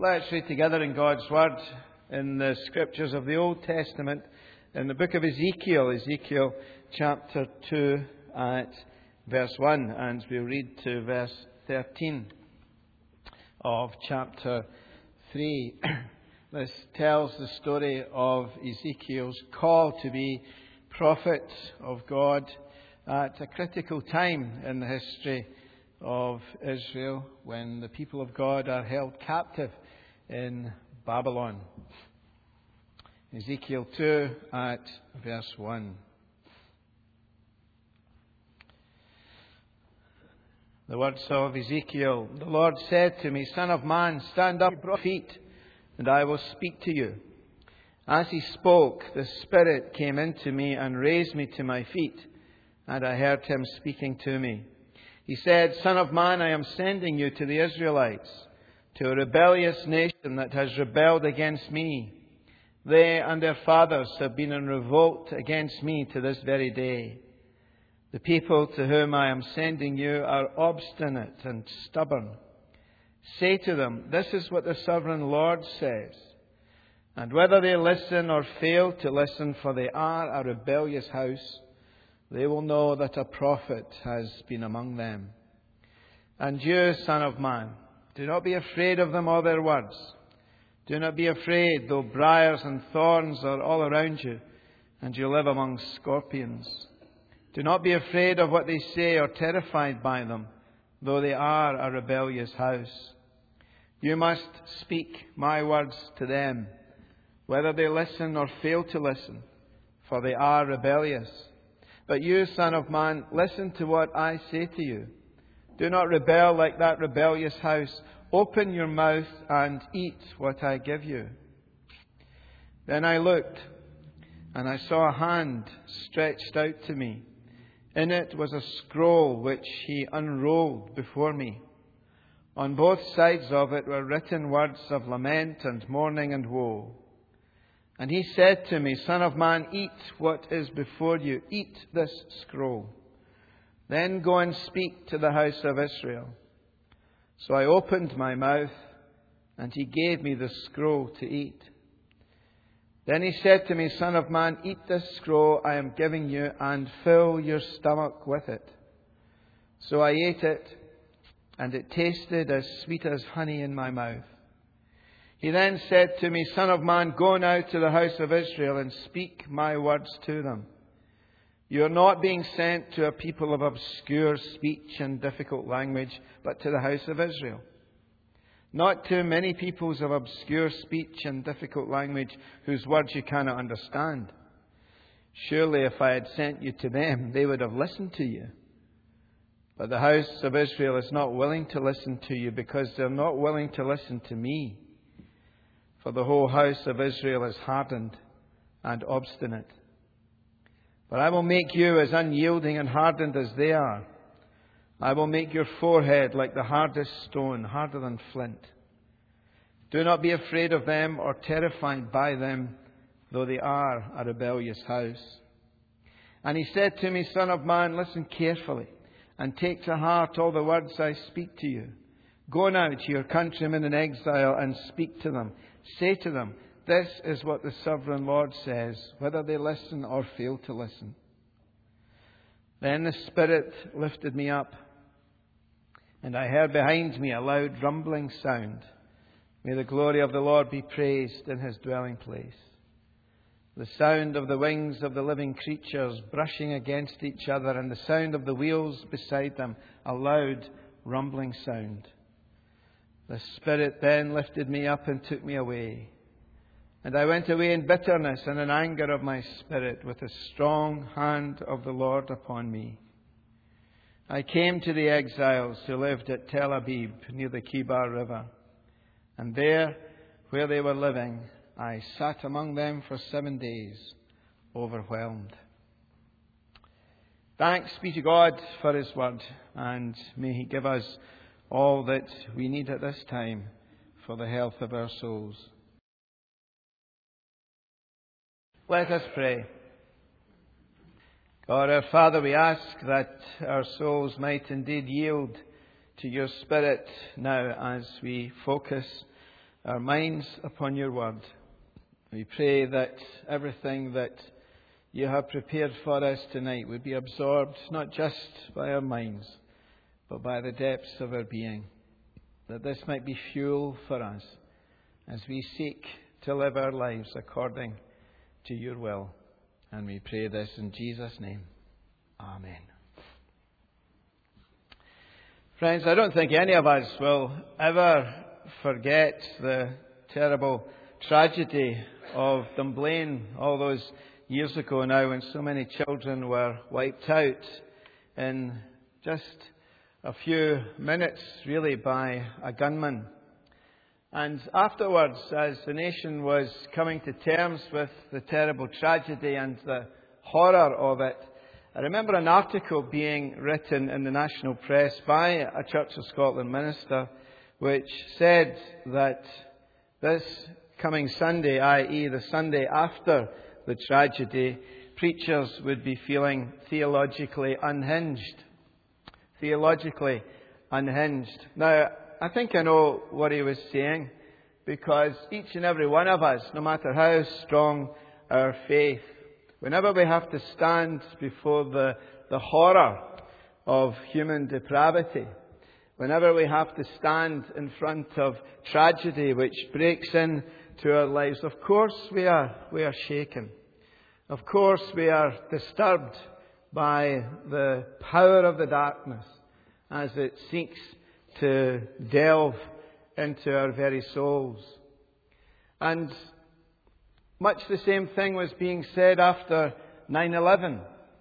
Let's read together in God's Word in the Scriptures of the Old Testament in the book of Ezekiel, Ezekiel chapter 2 at verse 1, and we'll read to verse 13 of chapter 3. This tells the story of Ezekiel's call to be prophet of God at a critical time in the history of Israel when the people of God are held captive in Babylon. Ezekiel 2 at verse 1. The words of Ezekiel. The Lord said to me, Son of man, stand up on your feet, and I will speak to you. As he spoke, the Spirit came into me and raised me to my feet, and I heard him speaking to me. He said, Son of man, I am sending you to the Israelites, to a rebellious nation that has rebelled against me. They and their fathers have been in revolt against me to this very day. The people to whom I am sending you are obstinate and stubborn. Say to them, this is what the Sovereign Lord says. And whether they listen or fail to listen, for they are a rebellious house, they will know that a prophet has been among them. And you, Son of man, do not be afraid of them or their words. Do not be afraid, though briars and thorns are all around you, and you live among scorpions. Do not be afraid of what they say or terrified by them, though they are a rebellious house. You must speak my words to them, whether they listen or fail to listen, for they are rebellious. But you, Son of man, listen to what I say to you. Do not rebel like that rebellious house. Open your mouth and eat what I give you. Then I looked, and I saw a hand stretched out to me. In it was a scroll which he unrolled before me. On both sides of it were written words of lament and mourning and woe. And he said to me, Son of man, eat what is before you. Eat this scroll. Then go and speak to the house of Israel. So I opened my mouth, and he gave me the scroll to eat. Then he said to me, Son of man, eat this scroll I am giving you, and fill your stomach with it. So I ate it, and it tasted as sweet as honey in my mouth. He then said to me, Son of man, go now to the house of Israel and speak my words to them. You are not being sent to a people of obscure speech and difficult language, but to the house of Israel. Not to many peoples of obscure speech and difficult language whose words you cannot understand. Surely if I had sent you to them, they would have listened to you. But the house of Israel is not willing to listen to you because they're not willing to listen to me. For the whole house of Israel is hardened and obstinate. But I will make you as unyielding and hardened as they are. I will make your forehead like the hardest stone, harder than flint. Do not be afraid of them or terrified by them, though they are a rebellious house. And he said to me, Son of man, listen carefully and take to heart all the words I speak to you. Go now to your countrymen in exile and speak to them. Say to them, this is what the Sovereign Lord says, whether they listen or fail to listen. Then the Spirit lifted me up, and I heard behind me a loud rumbling sound. May the glory of the Lord be praised in his dwelling place. The sound of the wings of the living creatures brushing against each other, and the sound of the wheels beside them, a loud rumbling sound. The Spirit then lifted me up and took me away. And I went away in bitterness and in anger of my spirit, with the strong hand of the Lord upon me. I came to the exiles who lived at Tel Abib, near the Kibar River. And there, where they were living, I sat among them for 7 days, overwhelmed. Thanks be to God for his word, and may he give us all that we need at this time for the health of our souls. Let us pray. God our Father, we ask that our souls might indeed yield to your Spirit now as we focus our minds upon your word. We pray that everything that you have prepared for us tonight would be absorbed not just by our minds, but by the depths of our being. That this might be fuel for us as we seek to live our lives according to your will. And we pray this in Jesus' name. Amen. Friends, I don't think any of us will ever forget the terrible tragedy of Dunblane all those years ago now, when so many children were wiped out in just a few minutes, really, by a gunman. And afterwards, as the nation was coming to terms with the terrible tragedy and the horror of it, I remember an article being written in the national press by a Church of Scotland minister, which said that this coming Sunday, i.e. the Sunday after the tragedy, preachers would be feeling theologically unhinged. Theologically unhinged. Now, I think I know what he was saying, because each and every one of us, no matter how strong our faith, whenever we have to stand before the horror of human depravity, whenever we have to stand in front of tragedy which breaks in to our lives, of course we are shaken. Of course we are disturbed by the power of the darkness as it seeks to delve into our very souls. And much the same thing was being said after 9/11,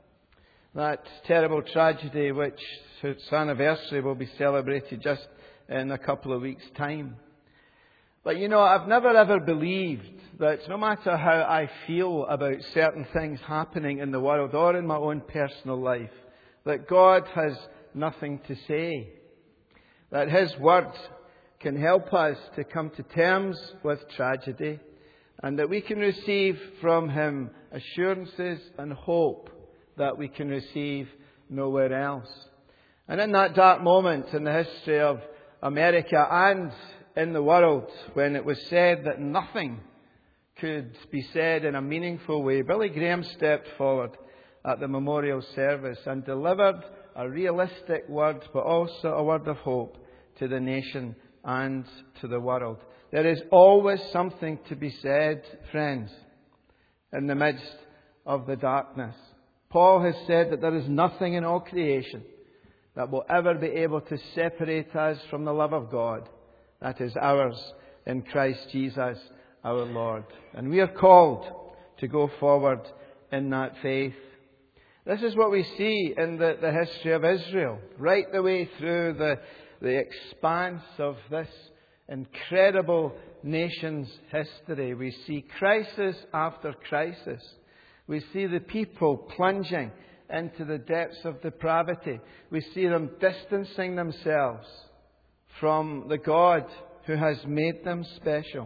that terrible tragedy which its anniversary will be celebrated just in a couple of weeks' time. But I've never ever believed that no matter how I feel about certain things happening in the world or in my own personal life, that God has nothing to say. That His Word can help us to come to terms with tragedy, and that we can receive from Him assurances and hope that we can receive nowhere else. And in that dark moment in the history of America and in the world, when it was said that nothing could be said in a meaningful way, Billy Graham stepped forward at the memorial service and delivered a realistic word, but also a word of hope to the nation and to the world. There is always something to be said, friends, in the midst of the darkness. Paul has said that there is nothing in all creation that will ever be able to separate us from the love of God that is ours in Christ Jesus our Lord. And we are called to go forward in that faith. This is what we see in the history of Israel, right the way through the expanse of this incredible nation's history. We see crisis after crisis. We see the people plunging into the depths of depravity. We see them distancing themselves from the God who has made them special.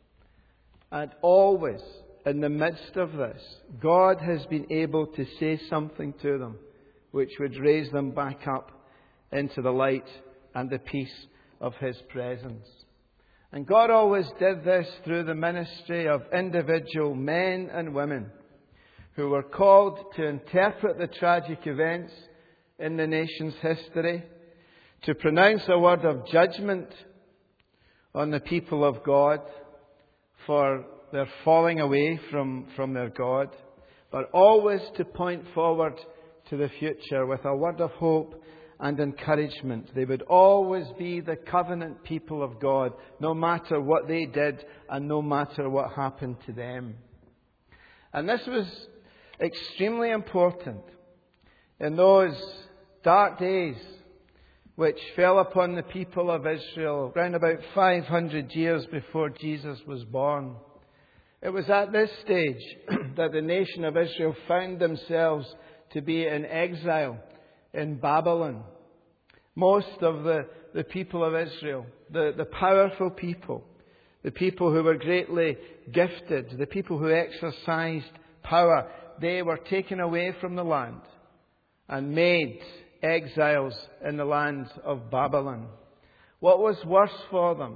And always, in the midst of this, God has been able to say something to them which would raise them back up into the light and the peace of His presence. And God always did this through the ministry of individual men and women who were called to interpret the tragic events in the nation's history, to pronounce a word of judgment on the people of God for their falling away from their God, but always to point forward to the future with a word of hope and encouragement. They would always be the covenant people of God, no matter what they did and no matter what happened to them. And this was extremely important in those dark days which fell upon the people of Israel around about 500 years before Jesus was born. It was at this stage that the nation of Israel found themselves to be in exile in Babylon. Most of the people of Israel, the powerful people, the people who were greatly gifted, the people who exercised power, they were taken away from the land and made exiles in the land of Babylon. What was worse for them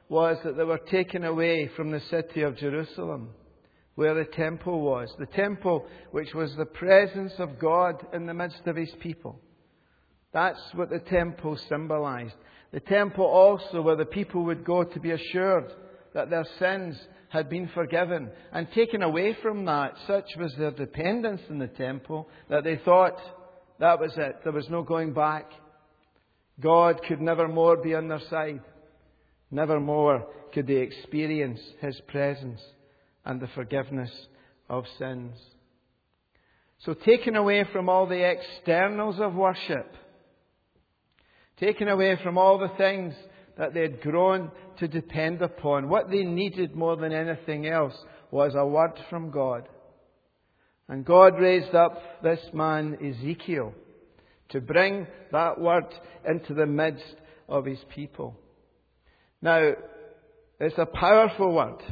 was that they were taken away from the city of Jerusalem, where the temple was. The temple which was the presence of God in the midst of His people. That's what the temple symbolized. The temple also where the people would go to be assured that their sins had been forgiven. And taken away from that, such was their dependence in the temple that they thought that was it. There was no going back. God could never more be on their side. Never more could they experience His presence and the forgiveness of sins. So taken away from all the externals of worship, taken away from all the things that they had grown to depend upon, what they needed more than anything else was a word from God. And God raised up this man, Ezekiel, to bring that word into the midst of His people. Now, it's a powerful word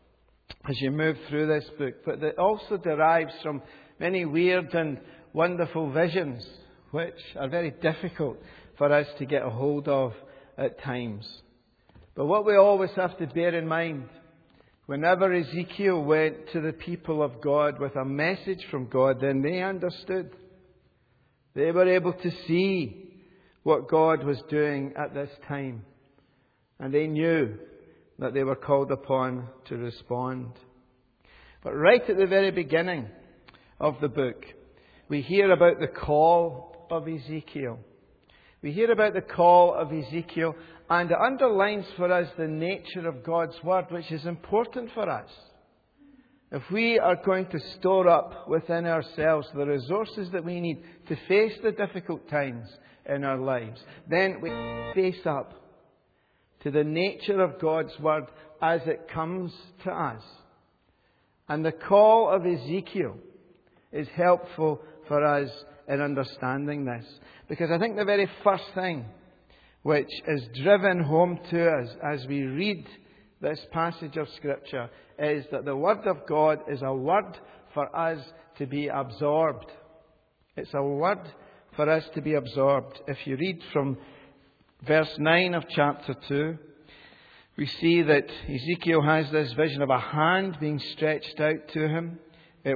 as you move through this book, but it also derives from many weird and wonderful visions, which are very difficult for us to get a hold of at times. But what we always have to bear in mind, whenever Ezekiel went to the people of God with a message from God, then they understood. They were able to see what God was doing at this time. And they knew that they were called upon to respond. But right at the very beginning of the book, we hear about the call of Ezekiel. We hear about the call of Ezekiel, and it underlines for us the nature of God's Word, which is important for us. If we are going to store up within ourselves the resources that we need to face the difficult times in our lives, then we face up to the nature of God's Word as it comes to us. And the call of Ezekiel is helpful for us in understanding this. Because I think the very first thing which is driven home to us as we read this passage of Scripture is that the Word of God is a word for us to be absorbed. It's a word for us to be absorbed. If you read from verse 9 of chapter 2, we see that Ezekiel has this vision of a hand being stretched out to him. In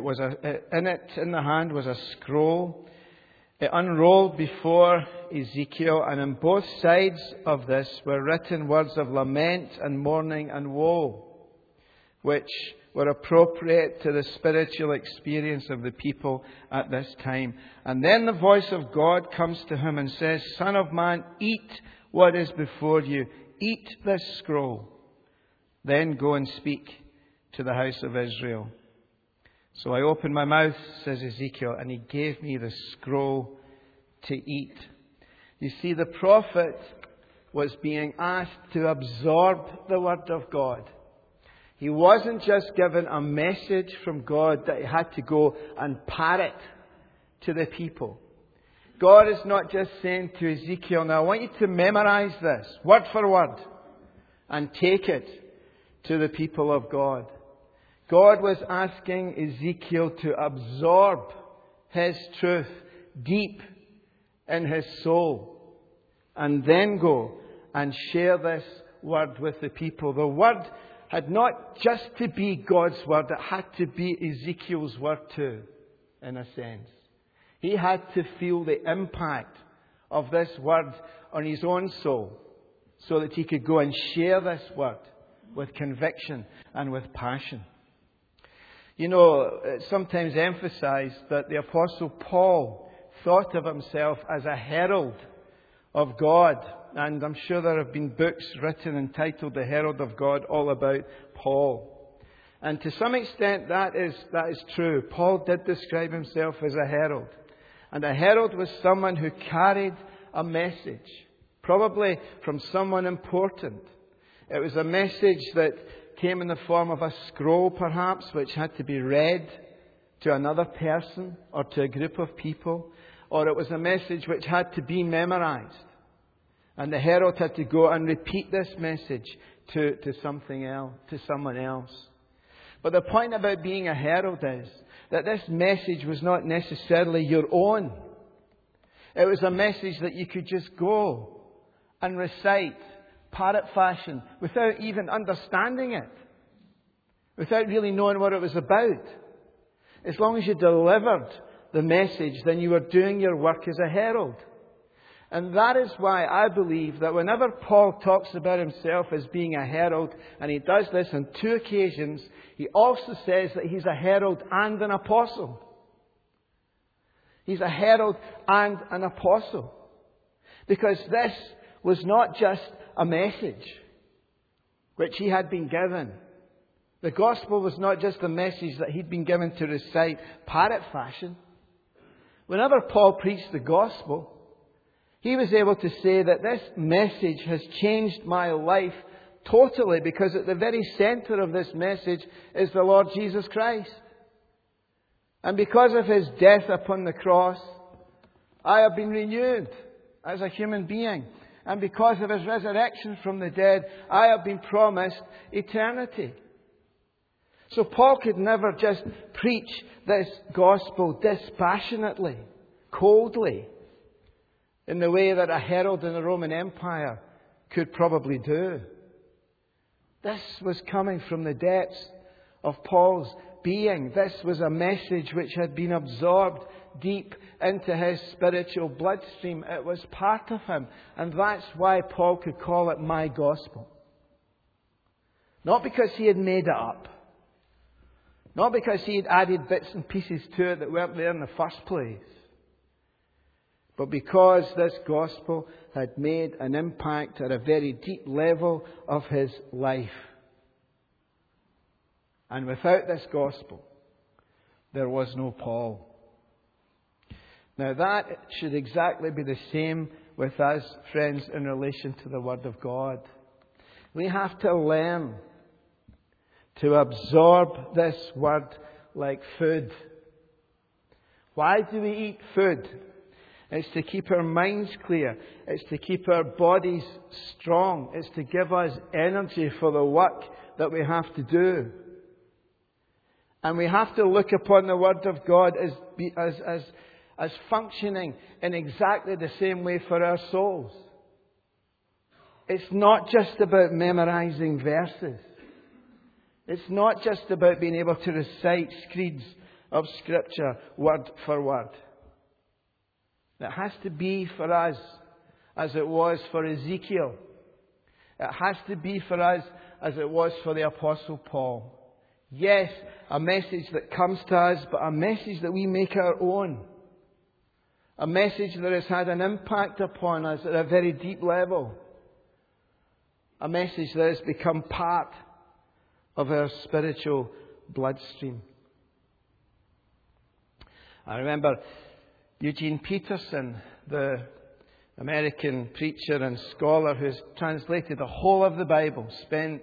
the hand was a scroll. It unrolled before Ezekiel, and on both sides of this were written words of lament and mourning and woe, which were appropriate to the spiritual experience of the people at this time. And then the voice of God comes to him and says, "Son of man, eat what is before you. Eat this scroll. Then go and speak to the house of Israel." So I opened my mouth, says Ezekiel, and He gave me the scroll to eat. You see, the prophet was being asked to absorb the Word of God. He wasn't just given a message from God that he had to go and parrot to the people. God is not just saying to Ezekiel, "Now I want you to memorize this, word for word, and take it to the people of God." God was asking Ezekiel to absorb His truth deep in his soul, and then go and share this word with the people. The word had not just to be God's word, it had to be Ezekiel's word too, in a sense. He had to feel the impact of this word on his own soul, so that he could go and share this word with conviction and with passion. You know, it's sometimes emphasized that the Apostle Paul thought of himself as a herald of God. And I'm sure there have been books written entitled The Herald of God all about Paul. And to some extent that is true. Paul did describe himself as a herald. And a herald was someone who carried a message, probably from someone important. It was a message that came in the form of a scroll, perhaps, which had to be read to another person or to a group of people. Or it was a message which had to be memorized. And the herald had to go and repeat this message to someone else. But the point about being a herald is that this message was not necessarily your own. It was a message that you could just go and recite parrot fashion, without even understanding it, without really knowing what it was about. As long as you delivered the message, then you were doing your work as a herald. And that is why I believe that whenever Paul talks about himself as being a herald, and he does this on 2 occasions, he also says that he's a herald and an apostle. He's a herald and an apostle. Because this was not just a message which he had been given. The gospel was not just a message that he'd been given to recite parrot fashion. Whenever Paul preached the gospel, he was able to say that this message has changed my life totally, because at the very center of this message is the Lord Jesus Christ. And because of His death upon the cross, I have been renewed as a human being. And because of His resurrection from the dead, I have been promised eternity. So Paul could never just preach this gospel dispassionately, coldly, in the way that a herald in the Roman Empire could probably do. This was coming from the depths of Paul's being. This was a message which had been absorbed deep into his spiritual bloodstream. It was part of him. And that's why Paul could call it my gospel. Not because he had made it up. Not because he had added bits and pieces to it that weren't there in the first place. But because this gospel had made an impact at a very deep level of his life. And without this gospel, there was no Paul. Now that should exactly be the same with us, friends, in relation to the Word of God. We have to learn to absorb this Word like food. Why do we eat food? It's to keep our minds clear. It's to keep our bodies strong. It's to give us energy for the work that we have to do. And we have to look upon the Word of God as functioning in exactly the same way for our souls. It's not just about memorizing verses. It's not just about being able to recite screeds of Scripture word for word. It has to be for us as it was for Ezekiel. It has to be for us as it was for the Apostle Paul. Yes, a message that comes to us, but a message that we make our own. A message that has had an impact upon us at a very deep level. A message that has become part of our spiritual bloodstream. I remember Eugene Peterson, the American preacher and scholar who's translated the whole of the Bible, spent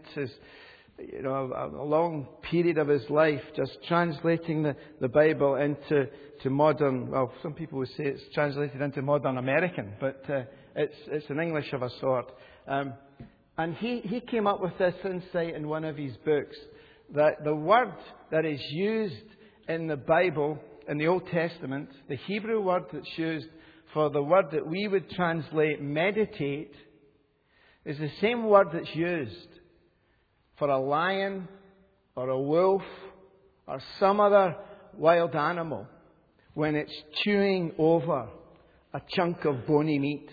a long period of his life just translating the Bible into modern, well, some people would say it's translated into modern American, but it's in English of a sort. And he came up with this insight in one of his books, that the word that is used in the Bible, in the Old Testament, the Hebrew word that's used for the word that we would translate meditate, is the same word that's used for a lion or a wolf or some other wild animal when it's chewing over a chunk of bony meat.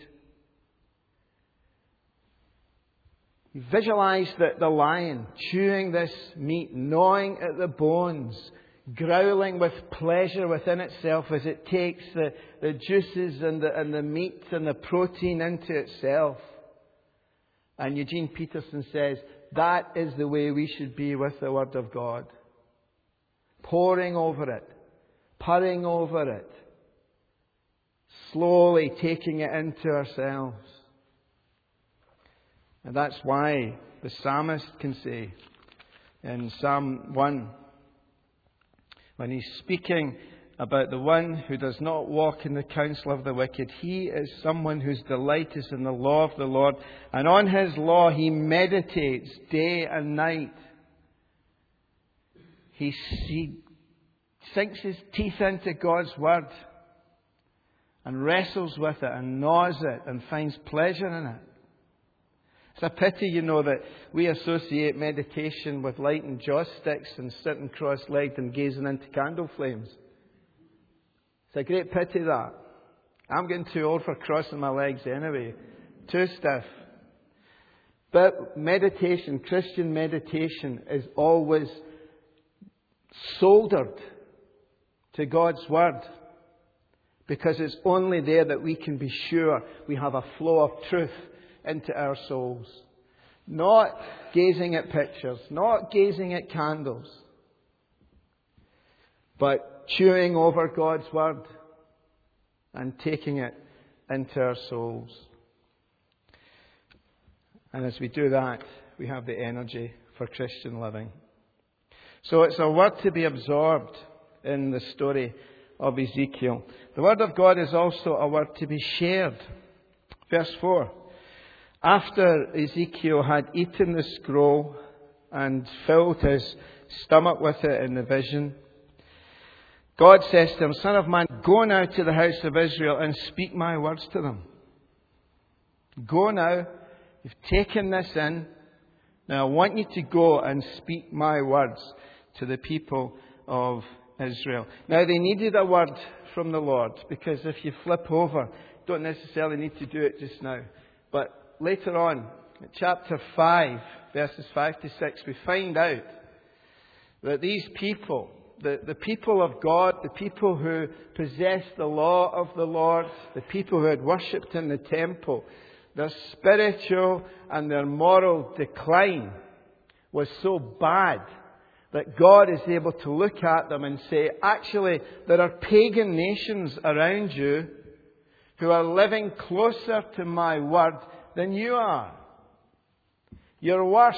You visualize the lion chewing this meat, gnawing at the bones, growling with pleasure within itself as it takes the juices and the meat and the protein into itself. And Eugene Peterson says, that is the way we should be with the Word of God. Poring over it, purring over it, slowly taking it into ourselves. And that's why the psalmist can say in Psalm 1, when he's speaking about the one who does not walk in the counsel of the wicked, he is someone whose delight is in the law of the Lord, and on his law he meditates day and night. He sinks his teeth into God's word and wrestles with it and gnaws it and finds pleasure in it. It's a pity, that we associate meditation with lighting joss sticks and sitting cross-legged and gazing into candle flames. It's a great pity that. I'm getting too old for crossing my legs anyway. Too stiff. But meditation, Christian meditation, is always soldered to God's Word. Because it's only there that we can be sure we have a flow of truth into our souls. Not gazing at pictures, not gazing at candles, but chewing over God's Word and taking it into our souls. And as we do that, we have the energy for Christian living. So it's a word to be absorbed in the story of Ezekiel. The Word of God is also a word to be shared. Verse 4. After Ezekiel had eaten the scroll and filled his stomach with it in the vision, God says to him, Son of man, go now to the house of Israel and speak my words to them. Go now. You've taken this in. Now I want you to go and speak my words to the people of Israel. Now they needed a word from the Lord, because if you flip over, don't necessarily need to do it just now. But later on, in chapter 5, verses 5 to 6, we find out that these people, the people of God, the people who possessed the law of the Lord, the people who had worshipped in the temple, their spiritual and their moral decline was so bad that God is able to look at them and say, actually, there are pagan nations around you who are living closer to my word than you are. You're worse,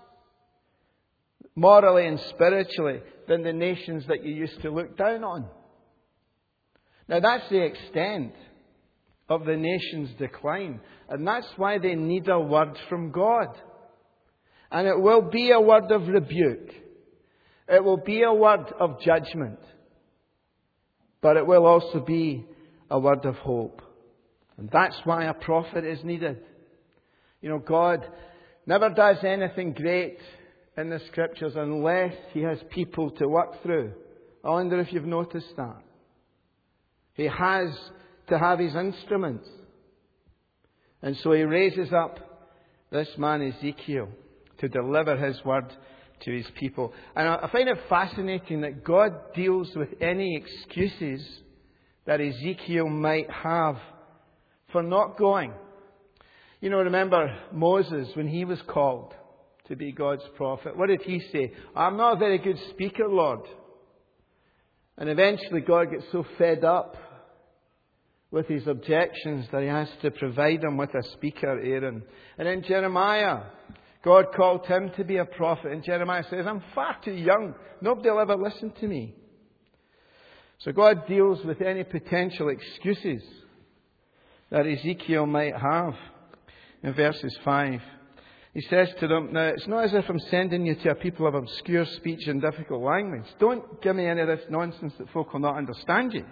morally and spiritually, than the nations that you used to look down on. Now that's the extent of the nation's decline. And that's why they need a word from God. And it will be a word of rebuke. It will be a word of judgment. But it will also be a word of hope. And that's why a prophet is needed. God never does anything great in the Scriptures unless He has people to work through. I wonder if you've noticed that. He has to have His instruments. And so He raises up this man Ezekiel to deliver His word to His people. And I find it fascinating that God deals with any excuses that Ezekiel might have for not going. Remember Moses, when he was called to be God's prophet, what did he say? I'm not a very good speaker, Lord. And eventually God gets so fed up with his objections that He has to provide him with a speaker, Aaron. And then Jeremiah, God called him to be a prophet. And Jeremiah says, I'm far too young. Nobody will ever listen to me. So God deals with any potential excuses that Ezekiel might have. In verses 5, He says to them, now it's not as if I'm sending you to a people of obscure speech and difficult language. Don't give me any of this nonsense that folk will not understand you.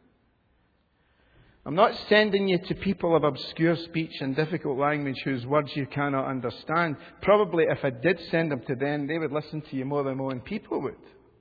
I'm not sending you to people of obscure speech and difficult language whose words you cannot understand. Probably if I did send them to them, they would listen to you more than my own people would.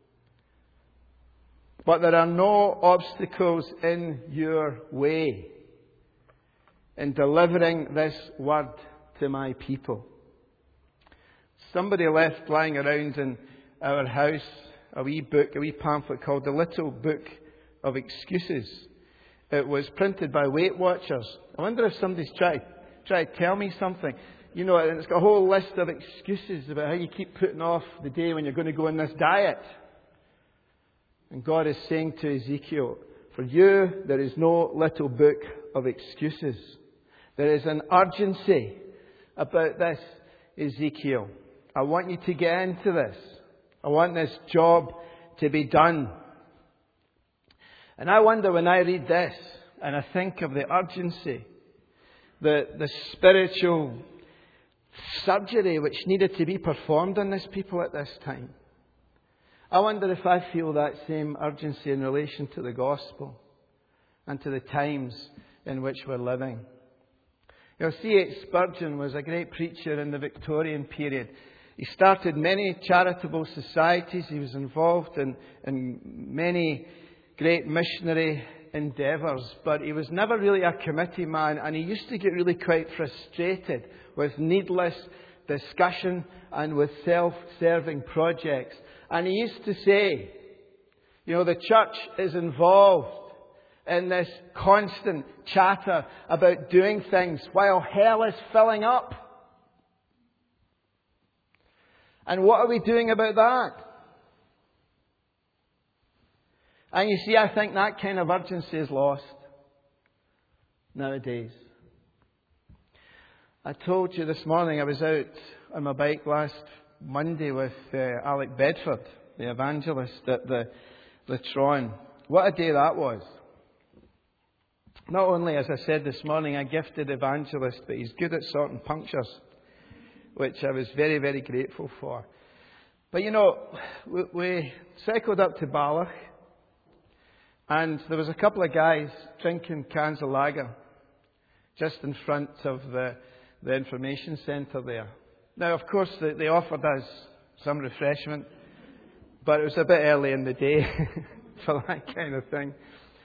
But there are no obstacles in your way in delivering this word to my people. Somebody left lying around in our house a wee pamphlet called The Little Book of Excuses. It was printed by Weight Watchers. I wonder if somebody's tried to tell me something. And it's got a whole list of excuses about how you keep putting off the day when you're going to go on this diet. And God is saying to Ezekiel, for you, there is no little book of excuses. There is an urgency about this, Ezekiel. I want you to get into this. I want this job to be done. And I wonder when I read this and I think of the urgency, the spiritual surgery which needed to be performed on this people at this time. I wonder if I feel that same urgency in relation to the gospel and to the times in which we're living. C.H. Spurgeon was a great preacher in the Victorian period. He started many charitable societies. He was involved in many great missionary endeavours, but he was never really a committee man, and he used to get really quite frustrated with needless discussion and with self-serving projects. And he used to say, the church is involved in this constant chatter about doing things while hell is filling up. And what are we doing about that? And you see, I think that kind of urgency is lost nowadays. I told you this morning I was out on my bike last Monday with Alec Bedford, the evangelist at the Latrine. What a day that was. Not only, as I said this morning, a gifted evangelist, but he's good at sorting punctures, which I was very, very grateful for. But we cycled up to Ballach, and there was a couple of guys drinking cans of lager just in front of the information centre there. Now, of course, they offered us some refreshment, but it was a bit early in the day for that kind of thing.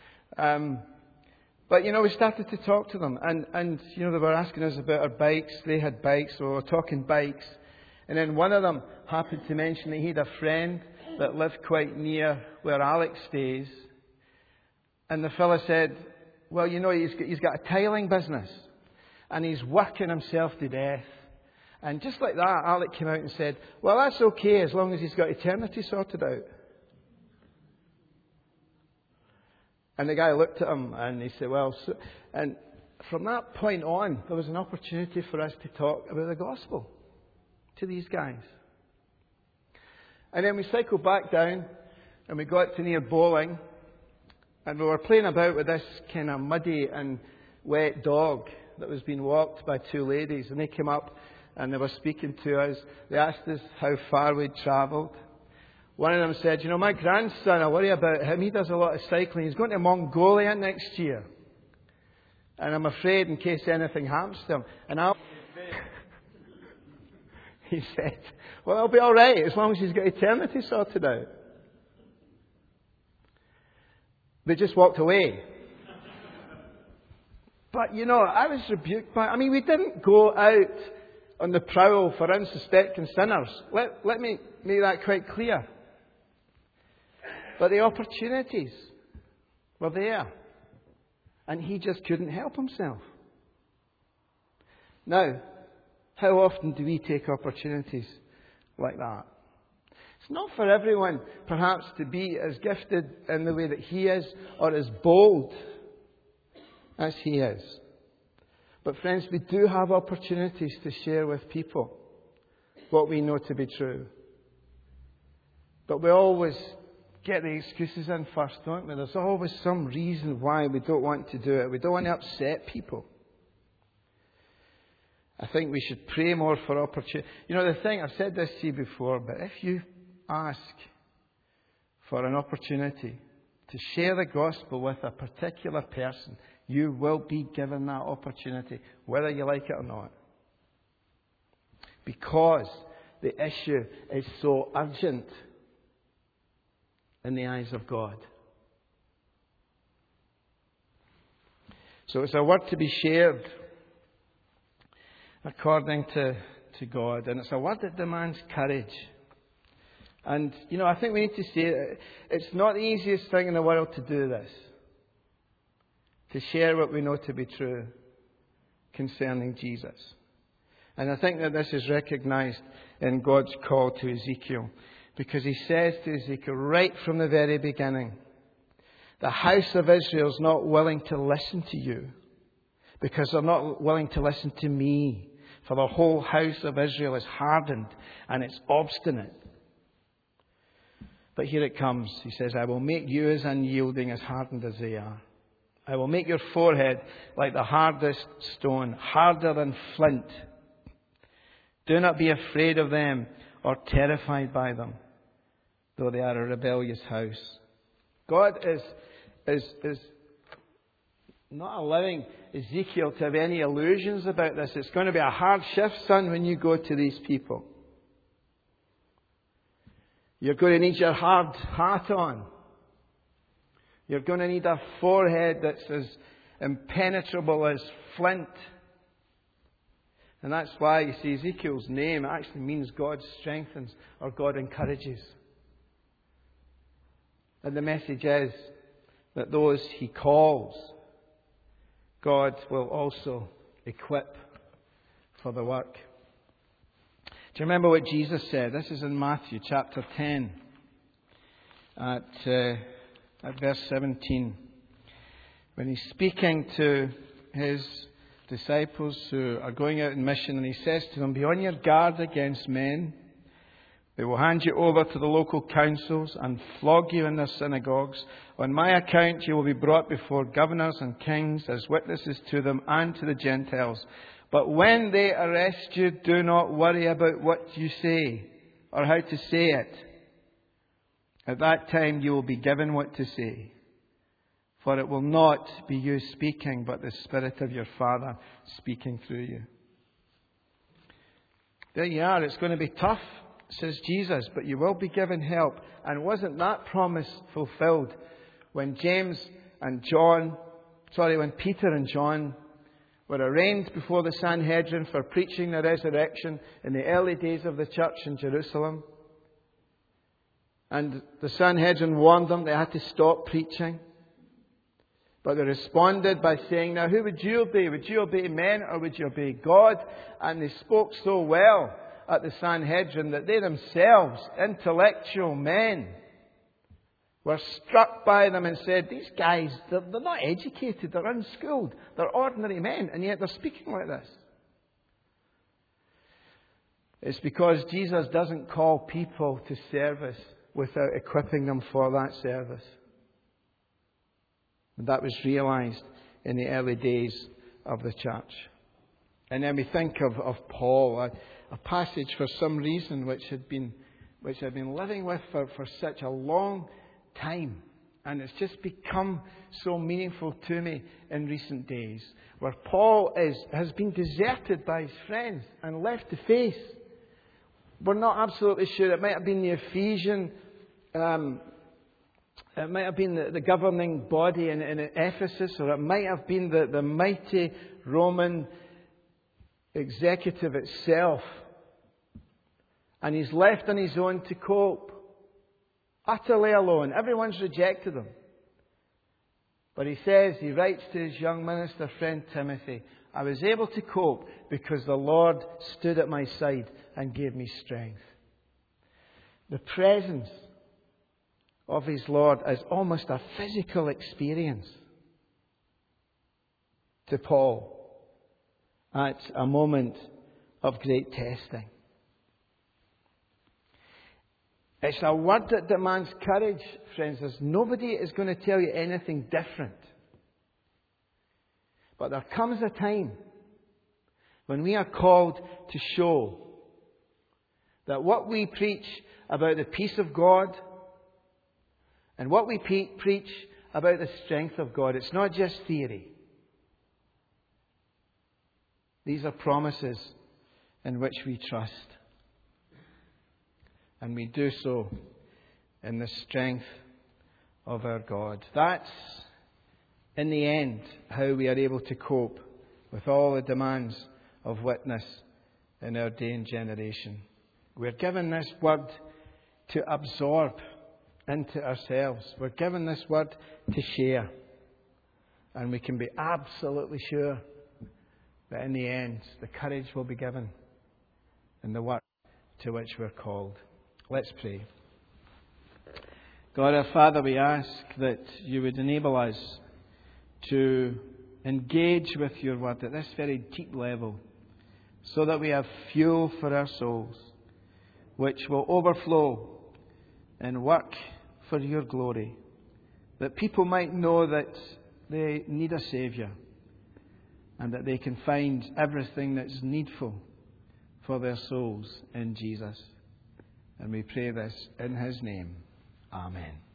But, we started to talk to them, and they were asking us about our bikes. They had bikes, so we were talking bikes. And then one of them happened to mention that he had a friend that lived quite near where Alex stays. And the fella said, well, he's got a tiling business, and he's working himself to death. And just like that, Alec came out and said, well, that's okay as long as he's got eternity sorted out. And the guy looked at him and he said, and from that point on, there was an opportunity for us to talk about the gospel to these guys. And then we cycled back down and we got to near Bowling, and we were playing about with this kind of muddy and wet dog that was being walked by two ladies. And they came up and they were speaking to us. They asked us how far we'd travelled. One of them said, my grandson, I worry about him. He does a lot of cycling. He's going to Mongolia next year. And I'm afraid in case anything happens to him. And he said, well, I'll be all right as long as he's got eternity sorted out. They just walked away. But, I was rebuked by... we didn't go out on the prowl for unsuspecting sinners. Let me make that quite clear. But the opportunities were there. And he just couldn't help himself. Now, how often do we take opportunities like that? It's not for everyone, perhaps, to be as gifted in the way that he is, or as bold as he is. But friends, we do have opportunities to share with people what we know to be true. But we always get the excuses in first, don't we? There's always some reason why we don't want to do it. We don't want to upset people. I think we should pray more for opportunity. The thing, I've said this to you before, but if you ask for an opportunity to share the gospel with a particular person, you will be given that opportunity, whether you like it or not. Because the issue is so urgent in the eyes of God. So it's a word to be shared according to God. And it's a word that demands courage. And, I think we need to say it's not the easiest thing in the world to do this. To share what we know to be true concerning Jesus. And I think that this is recognized in God's call to Ezekiel. Because he says to Ezekiel right from the very beginning, the house of Israel is not willing to listen to you. Because they're not willing to listen to me. For the whole house of Israel is hardened and it's obstinate. But here it comes. He says, I will make you as unyielding, as hardened as they are. I will make your forehead like the hardest stone, harder than flint. Do not be afraid of them or terrified by them, though they are a rebellious house. God is not allowing Ezekiel to have any illusions about this. It's going to be a hard shift, son, when you go to these people. You're going to need your hard hat on. You're going to need a forehead that's as impenetrable as flint. And that's why, you see, Ezekiel's name actually means God strengthens or God encourages. And the message is that those He calls, God will also equip for the work. Do you remember what Jesus said? This is in Matthew chapter 10 at verse 17. When He's speaking to His disciples who are going out in mission, and He says to them, "Be on your guard against men. They will hand you over to the local councils and flog you in their synagogues. On my account you will be brought before governors and kings as witnesses to them and to the Gentiles. But when they arrest you, do not worry about what you say or how to say it. At that time you will be given what to say. For it will not be you speaking, but the Spirit of your Father speaking through you." There you are. It's going to be tough, says Jesus, but you will be given help. And wasn't that promise fulfilled when when Peter and John were arraigned before the Sanhedrin for preaching the resurrection in the early days of the church in Jerusalem? And the Sanhedrin warned them they had to stop preaching. But they responded by saying, "Now who would you obey? Would you obey men or would you obey God?" And they spoke so well at the Sanhedrin that they themselves, intellectual men, were struck by them and said, "These guys, they're not educated, they're unschooled, they're ordinary men, and yet they're speaking like this." It's because Jesus doesn't call people to service without equipping them for that service. And that was realized in the early days of the church. And then we think of Paul, a passage for some reason which I've been living with for such a long time. And it's just become so meaningful to me in recent days, where Paul has been deserted by his friends and left to face. We're not absolutely sure. It might have been the Ephesian, it might have been the governing body in Ephesus, or it might have been the mighty Roman executive itself. And he's left on his own to cope. Utterly alone. Everyone's rejected him. But he writes to his young minister friend Timothy, "I was able to cope because the Lord stood at my side and gave me strength." The presence of his Lord is almost a physical experience to Paul at a moment of great testing. It's a word that demands courage, friends. Nobody is going to tell you anything different. But there comes a time when we are called to show that what we preach about the peace of God and what we preach about the strength of God, it's not just theory. These are promises in which we trust. And we do so in the strength of our God. That's, in the end, how we are able to cope with all the demands of witness in our day and generation. We're given this word to absorb into ourselves. We're given this word to share. And we can be absolutely sure that in the end, the courage will be given in the work to which we're called. Let's pray. God our Father, we ask that you would enable us to engage with your word at this very deep level, so that we have fuel for our souls, which will overflow and work for your glory, that people might know that they need a Saviour and that they can find everything that's needful for their souls in Jesus. And we pray this in his name. Amen.